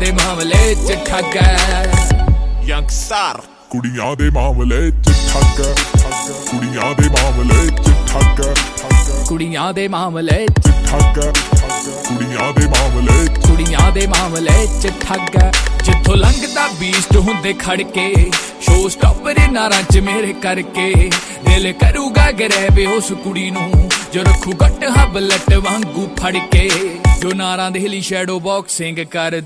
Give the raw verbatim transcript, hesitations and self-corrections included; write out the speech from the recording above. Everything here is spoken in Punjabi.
ਦੇ ਮਾਮਲੇ ਚ ਠੱਗ ਯੰਗਸਟਰ ਕੁੜੀਆਂ ਦੇ ਮਾਮਲੇ ਚ ਠੱਗ ਕੁੜੀਆਂ ਦੇ ਮਾਮਲੇ ਚ ਠੱਗ ਕੁੜੀਆਂ ਦੇ ਮਾਮਲੇ ਚ ਠੱਗ ਕੁੜੀਆਂ ਦੇ ਮਾਮਲੇ ਚ ਕੁੜੀਆਂ ਦੇ ਮਾਮਲੇ ਚ ਠੱਗ ਜਿੱਥੋਂ ਲੰਘਦਾ ਬੀਸਟ ਹੁੰਦੇ ਖੜਕੇ ਸ਼ੋ ਸਟਾਪਰ ਨਾਰਾਂ ਚ ਮੇਰੇ ਕਰਕੇ ਦਿਲ ਕਰੂਗਾ ਗਰੇਬੇ ਉਸ ਕੁੜੀ ਨੂੰ ਜੋ ਰੱਖੂ ਗੱਟ ਹਬਲਟ ਵਾਂਗੂ ਫੜ ਕੇ ਜੋ ਨਾਰਾਂ ਦੇ ਲਈ ਸ਼ੈਡੋ ਬਾਕਸਿੰਗ ਕਰ